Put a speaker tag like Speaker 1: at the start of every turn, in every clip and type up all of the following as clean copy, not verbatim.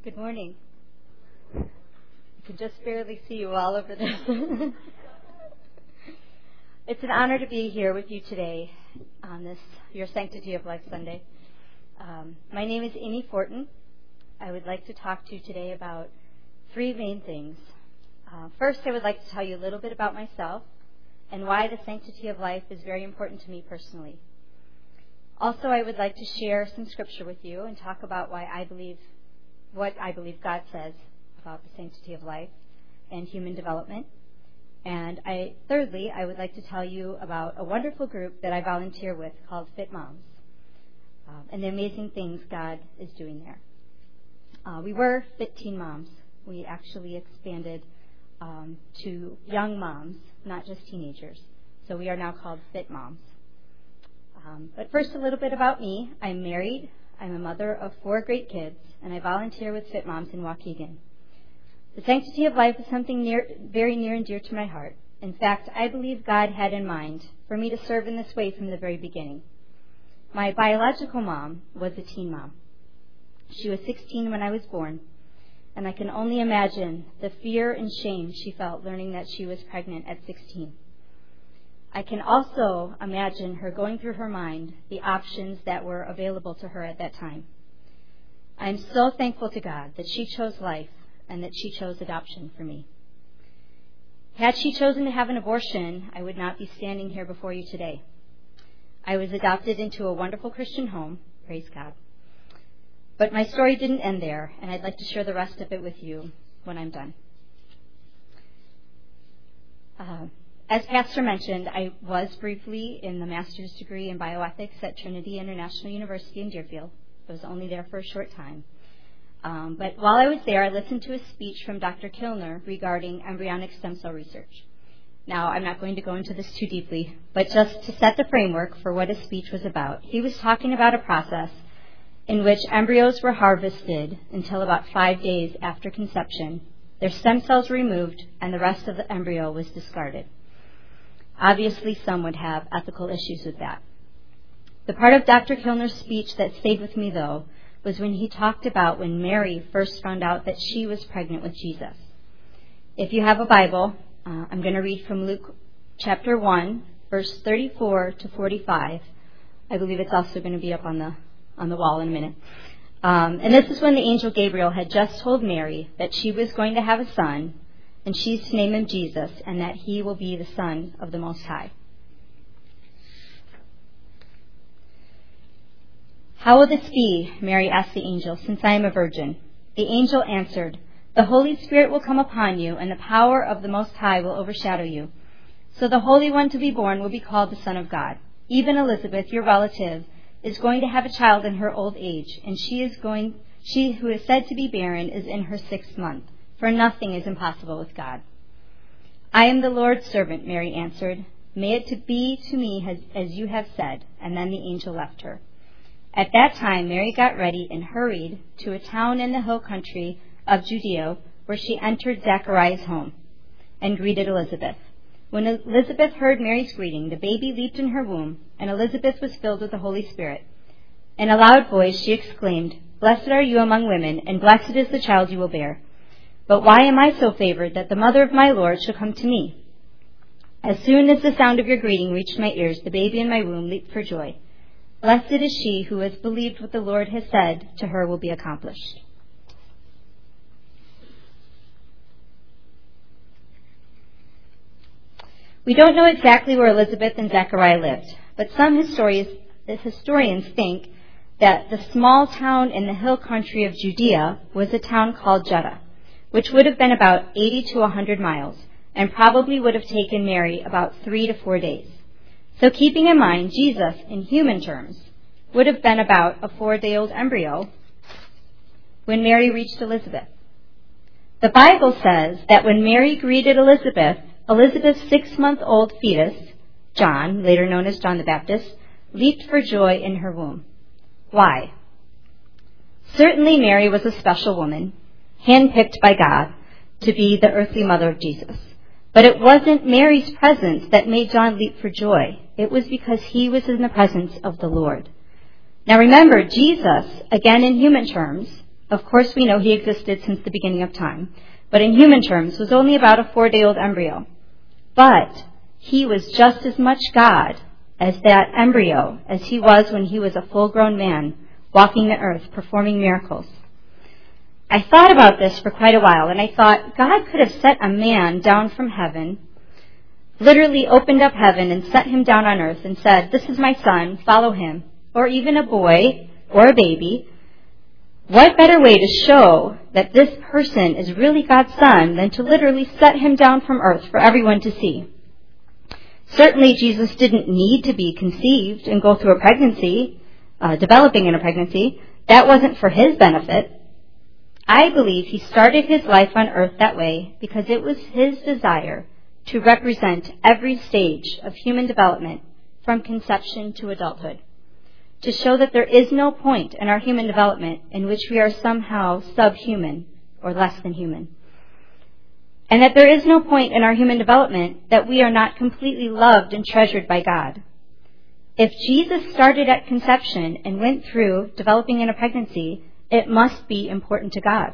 Speaker 1: Good morning. I can just barely see you all over this. It's an honor to be here with you today on this, your Sanctity of Life Sunday. My name is Amy Fortin. I would like to talk to you today about three main things. First, I would like to tell you a little bit about myself and why the sanctity of life is very important to me personally. Also, I would like to share some scripture with you and talk about what I believe God says about the sanctity of life and human development. And thirdly, I would like to tell you about a wonderful group that I volunteer with called Fit Moms and the amazing things God is doing there. We were Fit Teen Moms. We actually expanded to young moms, not just teenagers. So we are now called Fit Moms. But first, a little bit about me. I'm married. I'm a mother of 4 great kids, and I volunteer with Fit Moms in Waukegan. The sanctity of life is something very near and dear to my heart. In fact, I believe God had in mind for me to serve in this way from the very beginning. My biological mom was a teen mom. She was 16 when I was born, and I can only imagine the fear and shame she felt learning that she was pregnant at 16. I can also imagine her going through her mind the options that were available to her at that time. I am so thankful to God that she chose life and that she chose adoption for me. Had she chosen to have an abortion, I would not be standing here before you today. I was adopted into a wonderful Christian home, praise God. But my story didn't end there, and I'd like to share the rest of it with you when I'm done. As Pastor mentioned, I was briefly in the master's degree in bioethics at Trinity International University in Deerfield. I was only there for a short time. But while I was there, I listened to a speech from Dr. Kilner regarding embryonic stem cell research. Now, I'm not going to go into this too deeply, but just to set the framework for what his speech was about, he was talking about a process in which embryos were harvested until about 5 days after conception, their stem cells removed, and the rest of the embryo was discarded. Obviously, some would have ethical issues with that. The part of Dr. Kilner's speech that stayed with me, though, was when he talked about when Mary first found out that she was pregnant with Jesus. If you have a Bible, I'm going to read from Luke chapter 1, verse 34 to 45. I believe it's also going to be up on the wall in a minute. And this is when the angel Gabriel had just told Mary that she was going to have a son, and she's to name him Jesus, and that he will be the Son of the Most High. "How will this be?" Mary asked the angel, "since I am a virgin?" The angel answered, "The Holy Spirit will come upon you, and the power of the Most High will overshadow you. So the Holy One to be born will be called the Son of God. Even Elizabeth, your relative, is going to have a child in her old age, and she who is said to be barren is in her 6th month. For nothing is impossible with God." "I am the Lord's servant," Mary answered. "May it be to me as you have said." And then the angel left her. At that time, Mary got ready and hurried to a town in the hill country of Judea, where she entered Zechariah's home and greeted Elizabeth. When Elizabeth heard Mary's greeting, the baby leaped in her womb, and Elizabeth was filled with the Holy Spirit. In a loud voice, she exclaimed, "Blessed are you among women, and blessed is the child you will bear. But why am I so favored that the mother of my Lord should come to me? As soon as the sound of your greeting reached my ears, the baby in my womb leaped for joy. Blessed is she who has believed what the Lord has said to her will be accomplished." We don't know exactly where Elizabeth and Zechariah lived, but some historians think that the small town in the hill country of Judea was a town called Judah, which would have been about 80 to 100 miles, and probably would have taken Mary about 3 to 4 days. So keeping in mind Jesus, in human terms, would have been about a 4-day-old embryo when Mary reached Elizabeth. The Bible says that when Mary greeted Elizabeth, Elizabeth's 6-month-old fetus, John, later known as John the Baptist, leaped for joy in her womb. Why? Certainly Mary was a special woman, handpicked by God to be the earthly mother of Jesus. But it wasn't Mary's presence that made John leap for joy. It was because he was in the presence of the Lord. Now remember, Jesus, again in human terms, Of course, we know he existed since the beginning of time, but in human terms was only about a 4-day-old embryo. But he was just as much God as that embryo as he was when he was a full-grown man, walking the earth, performing miracles. I thought about this for quite a while, and I thought God could have set a man down from heaven, literally opened up heaven and set him down on earth and said, "This is my son, follow him," or even a boy or a baby. What better way to show that this person is really God's son than to literally set him down from earth for everyone to see? Certainly, Jesus didn't need to be conceived and go through a pregnancy, developing in a pregnancy. That wasn't for his benefit. I believe he started his life on earth that way because it was his desire to represent every stage of human development from conception to adulthood, to show that there is no point in our human development in which we are somehow subhuman or less than human, and that there is no point in our human development that we are not completely loved and treasured by God. If Jesus started at conception and went through developing in a pregnancy, it must be important to God.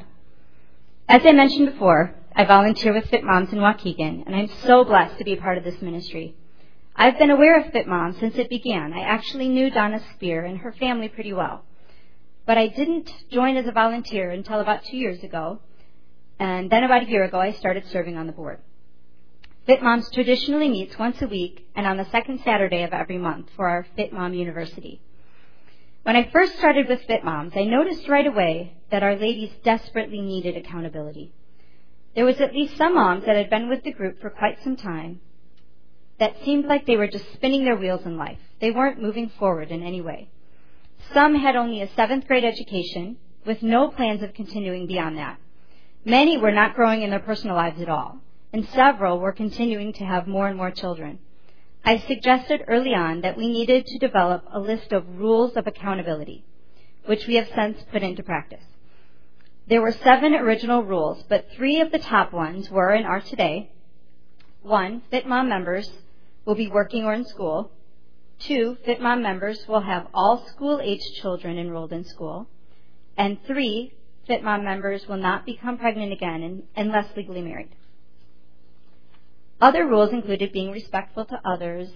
Speaker 1: As I mentioned before, I volunteer with Fit Moms in Waukegan, and I'm so blessed to be a part of this ministry. I've been aware of Fit Moms since it began. I actually knew Donna Spear and her family pretty well. But I didn't join as a volunteer until about 2 years ago, and then about a year ago I started serving on the board. Fit Moms traditionally meets once a week and on the second Saturday of every month for our Fit Mom University. When I first started with Fit Moms, I noticed right away that our ladies desperately needed accountability. There was at least some moms that had been with the group for quite some time that seemed like they were just spinning their wheels in life. They weren't moving forward in any way. Some had only a 7th grade education with no plans of continuing beyond that. Many were not growing in their personal lives at all, and several were continuing to have more and more children. I suggested early on that we needed to develop a list of rules of accountability, which we have since put into practice. There were 7 original rules, but 3 of the top ones were and are today: 1, Fit Mom members will be working or in school. 2, Fit Mom members will have all school-aged children enrolled in school. And 3, Fit Mom members will not become pregnant again unless legally married. Other rules included being respectful to others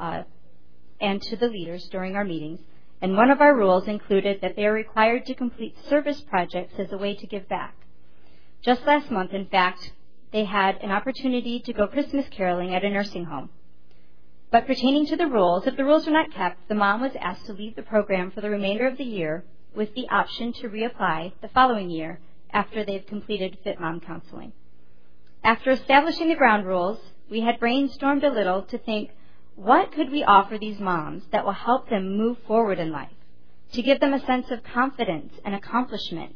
Speaker 1: and to the leaders during our meetings. And one of our rules included that they are required to complete service projects as a way to give back. Just last month, in fact, they had an opportunity to go Christmas caroling at a nursing home. But pertaining to the rules, if the rules were not kept, the mom was asked to leave the program for the remainder of the year with the option to reapply the following year after they've completed Fit Mom counseling. After establishing the ground rules, we had brainstormed a little to think, what could we offer these moms that will help them move forward in life, to give them a sense of confidence and accomplishment?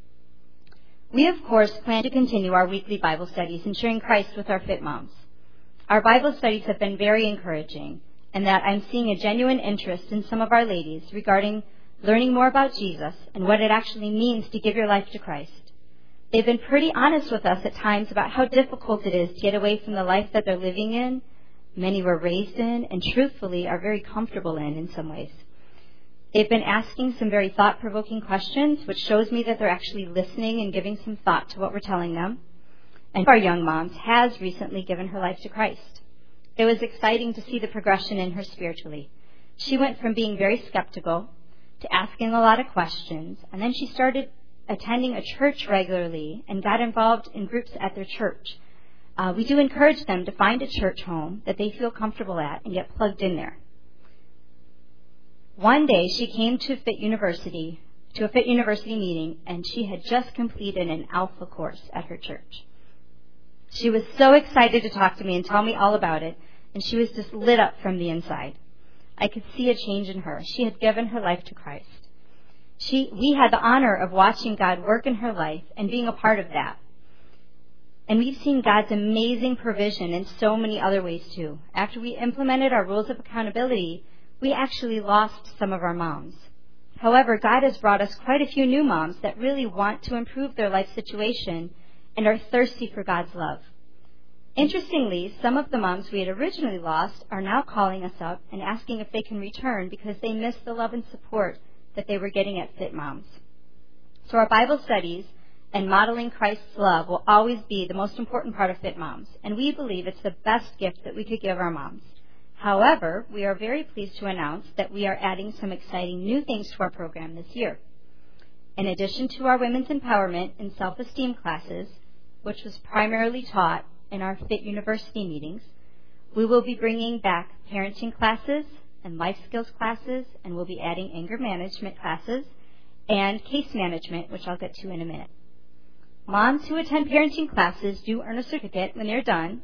Speaker 1: We, of course, plan to continue our weekly Bible studies and sharing Christ with our Fit Moms. Our Bible studies have been very encouraging, and that I'm seeing a genuine interest in some of our ladies regarding learning more about Jesus and what it actually means to give your life to Christ. They've been pretty honest with us at times about how difficult it is to get away from the life that they're living in, many were raised in, and truthfully are very comfortable in some ways. They've been asking some very thought-provoking questions, which shows me that they're actually listening and giving some thought to what we're telling them. And one of our young moms has recently given her life to Christ. It was exciting to see the progression in her spiritually. She went from being very skeptical to asking a lot of questions, and then she started attending a church regularly and got involved in groups at their church. We do encourage them to find a church home that they feel comfortable at and get plugged in there. One day she came to a Fit University meeting, and she had just completed an Alpha course at her church. She was so excited to talk to me and tell me all about it, and she was just lit up from the inside. I could see a change in her. She had given her life to Christ. We had the honor of watching God work in her life and being a part of that. And we've seen God's amazing provision in so many other ways too. After we implemented our rules of accountability, we actually lost some of our moms. However, God has brought us quite a few new moms that really want to improve their life situation and are thirsty for God's love. Interestingly, some of the moms we had originally lost are now calling us up and asking if they can return because they miss the love and support that they were getting at Fit Moms. So our Bible studies and modeling Christ's love will always be the most important part of Fit Moms, and we believe it's the best gift that we could give our moms. However, we are very pleased to announce that we are adding some exciting new things to our program this year. In addition to our women's empowerment and self-esteem classes, which was primarily taught in our Fit University meetings, we will be bringing back parenting classes and life skills classes, and we'll be adding anger management classes and case management, which I'll get to in a minute. Moms who attend parenting classes do earn a certificate when they're done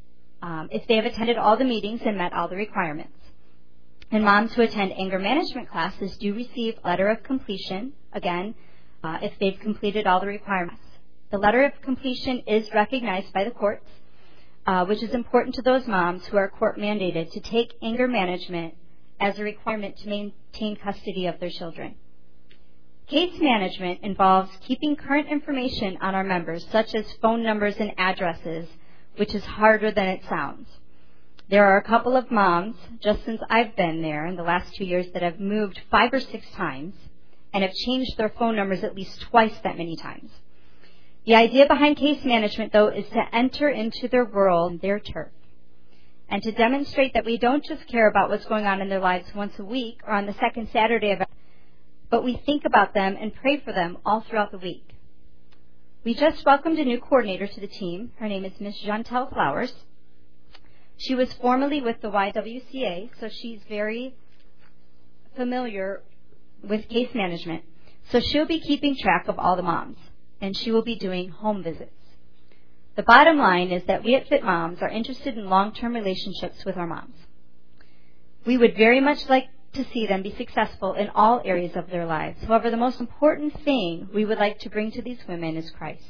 Speaker 1: if they have attended all the meetings and met all the requirements. And moms who attend anger management classes do receive a letter of completion, again, if they've completed all the requirements. The letter of completion is recognized by the courts, which is important to those moms who are court mandated to take anger management as a requirement to maintain custody of their children. Case management involves keeping current information on our members, such as phone numbers and addresses, which is harder than it sounds. There are a couple of moms, just since I've been there in the last 2 years, that have moved 5 or 6 times and have changed their phone numbers at least twice that many times. The idea behind case management, though, is to enter into their world, their turf, and to demonstrate that we don't just care about what's going on in their lives once a week or on the second Saturday of, but we think about them and pray for them all throughout the week. We just welcomed a new coordinator to the team. Her name is Miss Jantel Flowers. She was formerly with the YWCA, so she's very familiar with case management. So she'll be keeping track of all the moms, and she will be doing home visits. The bottom line is that we at Fit Moms are interested in long-term relationships with our moms. We would very much like to see them be successful in all areas of their lives. However, the most important thing we would like to bring to these women is Christ.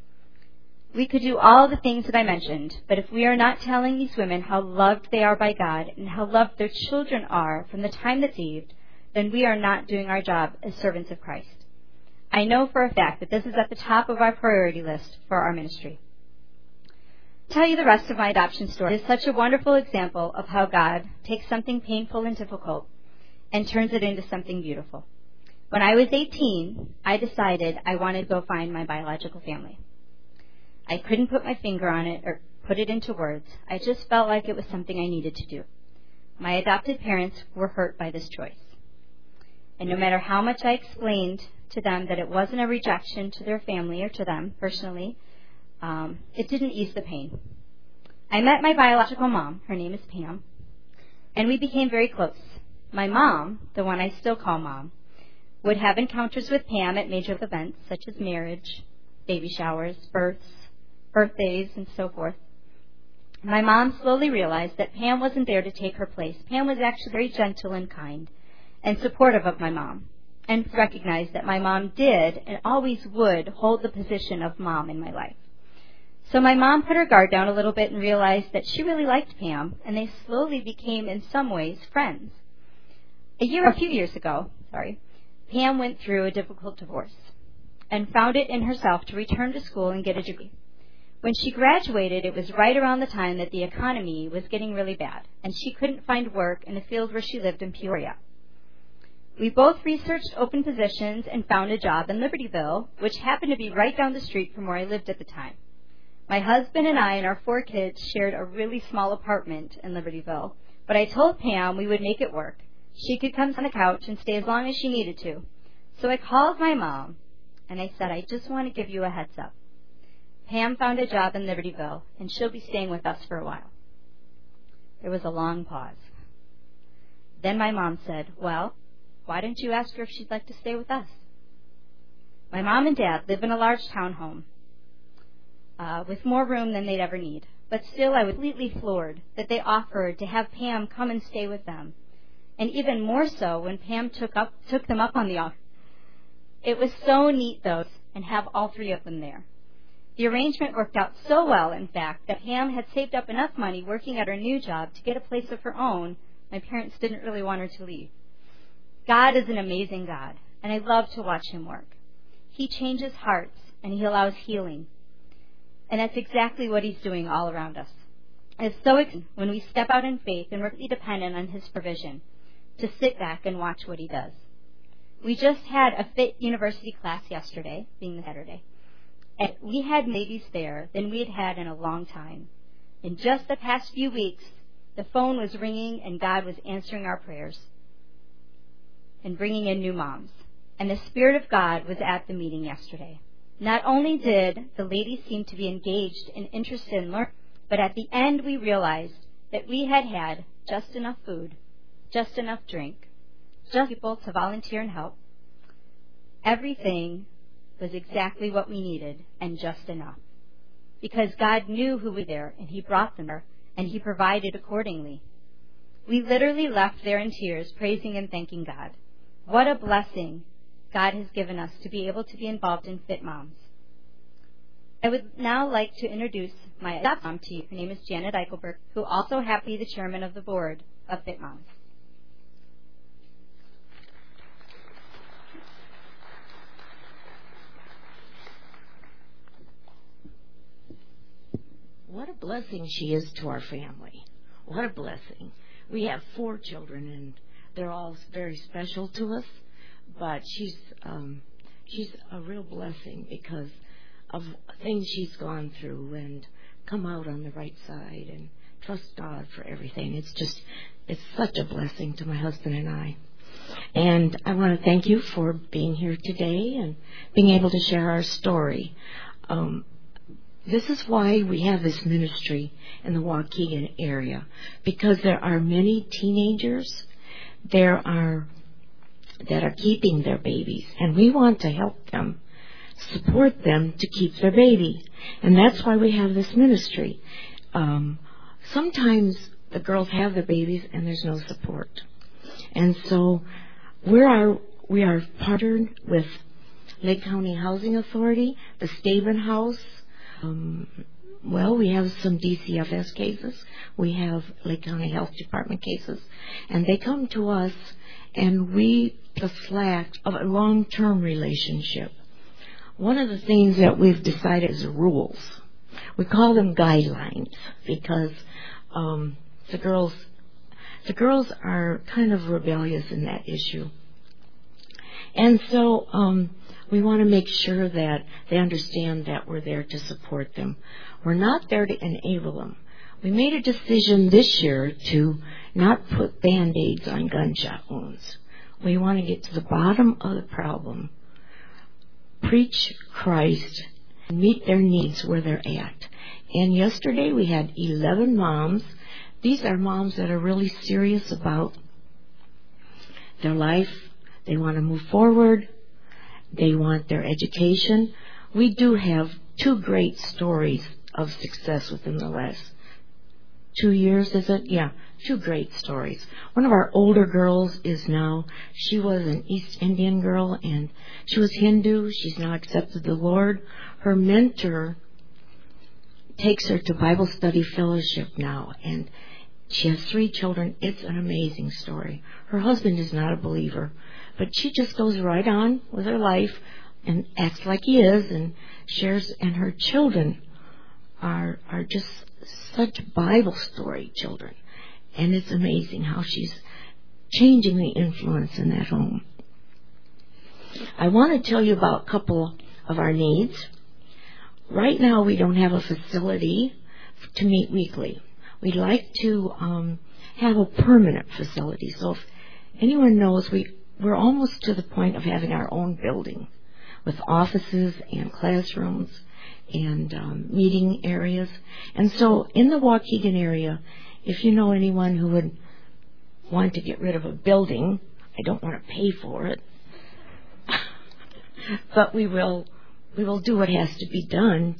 Speaker 1: We could do all the things that I mentioned, but if we are not telling these women how loved they are by God and how loved their children are from the time that's saved, then we are not doing our job as servants of Christ. I know for a fact that this is at the top of our priority list for our ministry. To tell you the rest of my adoption story is such a wonderful example of how God takes something painful and difficult and turns it into something beautiful. When I was 18, I decided I wanted to go find my biological family. I couldn't put my finger on it or put it into words. I just felt like it was something I needed to do. My adopted parents were hurt by this choice. And no matter how much I explained to them that it wasn't a rejection to their family or to them personally, it didn't ease the pain. I met my biological mom. Her name is Pam. And we became very close. My mom, the one I still call Mom, would have encounters with Pam at major events such as marriage, baby showers, births, birthdays, and so forth. My mom slowly realized that Pam wasn't there to take her place. Pam was actually very gentle and kind and supportive of my mom, and recognized that my mom did and always would hold the position of mom in my life. So my mom put her guard down a little bit and realized that she really liked Pam, and they slowly became, in some ways, friends. A few years ago, Pam went through a difficult divorce and found it in herself to return to school and get a degree. When she graduated, it was right around the time that the economy was getting really bad, and she couldn't find work in the field where she lived in Peoria. We both researched open positions and found a job in Libertyville, which happened to be right down the street from where I lived at the time. My husband and I and our 4 kids shared a really small apartment in Libertyville, but I told Pam we would make it work. She could come on the couch and stay as long as she needed to. So I called my mom, and I said, I just want to give you a heads up. Pam found a job in Libertyville, and she'll be staying with us for a while. There was a long pause. Then my mom said, well, why don't you ask her if she'd like to stay with us? My mom and dad live in a large townhome with more room than they'd ever need. But still, I was completely floored that they offered to have Pam come and stay with them. And even more so when Pam took them up on the offer. It was so neat, though, and have all 3 of them there. The arrangement worked out so well, in fact, that Pam had saved up enough money working at her new job to get a place of her own. My parents didn't really want her to leave. God is an amazing God, and I love to watch Him work. He changes hearts, and He allows healing. And that's exactly what He's doing all around us. It's so exciting when we step out in faith and we're completely dependent on His provision, to sit back and watch what He does. We just had a Fit University class yesterday, being the Saturday, and we had babies there than we had had in a long time. In just the past few weeks, the phone was ringing and God was answering our prayers and bringing in new moms. And the Spirit of God was at the meeting yesterday. Not only did the ladies seem to be engaged and interested in learning, but at the end we realized that we had had just enough food, just enough drink, just people to volunteer and help. Everything was exactly what we needed and just enough. Because God knew who we were there, and He brought them there, and He provided accordingly. We literally left there in tears, praising and thanking God. What a blessing God has given us to be able to be involved in Fit Moms. I would now like to introduce my adopted mom to you. Her name is Janet Eichelberg, who also happens to be the chairman of the board of Fit Moms.
Speaker 2: What a blessing she is to our family. What a blessing. We have 4 children, and they're all very special to us, but she's a real blessing because of things she's gone through and come out on the right side and trust God for everything. It's such a blessing to my husband and I. And I want to thank you for being here today and being able to share our story. This is why we have this ministry in the Waukegan area, because there are many teenagers that are keeping their babies, and we want to help them, support them to keep their baby. And that's why we have this ministry. Sometimes the girls have their babies and there's no support. And so we are partnered with Lake County Housing Authority, the Staben House. We have some DCFS cases. We have Lake County Health Department cases. And they come to us, and we the slack of a long-term relationship. One of the things that we've decided is rules. We call them guidelines because the girls are kind of rebellious in that issue. And so we want to make sure that they understand that we're there to support them. We're not there to enable them. We made a decision this year to not put Band-Aids on gunshot wounds. We want to get to the bottom of the problem, preach Christ, and meet their needs where they're at. And yesterday we had 11 moms. These are moms that are really serious about their life. They want to move forward. They want their education. We do have 2 great stories of success within the last 2 years, is it? Yeah, 2 great stories. One of our older girls she was an East Indian girl, and she was Hindu. She's now accepted the Lord. Her mentor takes her to Bible study fellowship now, and she has 3 children. It's an amazing story. Her husband is not a believer, but she just goes right on with her life and acts like he is and shares, and her children are just such Bible story children. And it's amazing how she's changing the influence in that home. I want to tell you about a couple of our needs. Right now we don't have a facility to meet weekly. We'd like to have a permanent facility. So if anyone knows, we're almost to the point of having our own building with offices and classrooms and meeting areas. And so in the Waukegan area, if you know anyone who would want to get rid of a building, I don't want to pay for it, but we will do what has to be done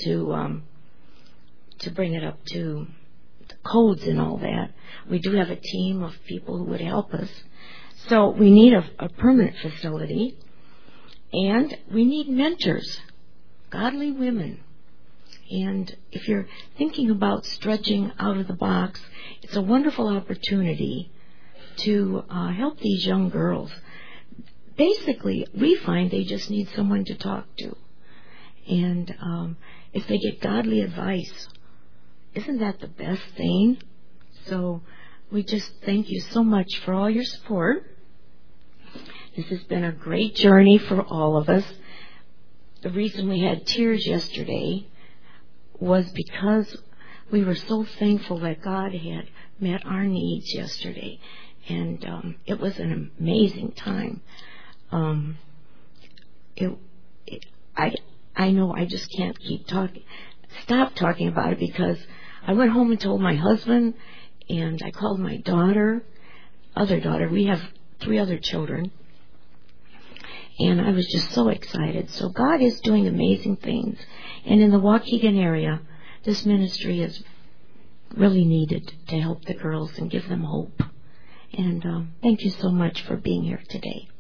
Speaker 2: to bring it up to the codes and all that. We do have a team of people who would help us. So we need a permanent facility, and we need mentors, godly women. And if you're thinking about stretching out of the box, it's a wonderful opportunity to help these young girls. Basically, we find they just need someone to talk to. And if they get godly advice, isn't that the best thing? So we just thank you so much for all your support. This has been a great journey for all of us. The reason we had tears yesterday was because we were so thankful that God had met our needs yesterday. And it was an amazing time. I know I just can't stop talking about it, because I went home and told my husband, and I called my other daughter. We have 3 other children. And I was just so excited. So God is doing amazing things. And in the Waukegan area, this ministry is really needed to help the girls and give them hope. And thank you so much for being here today.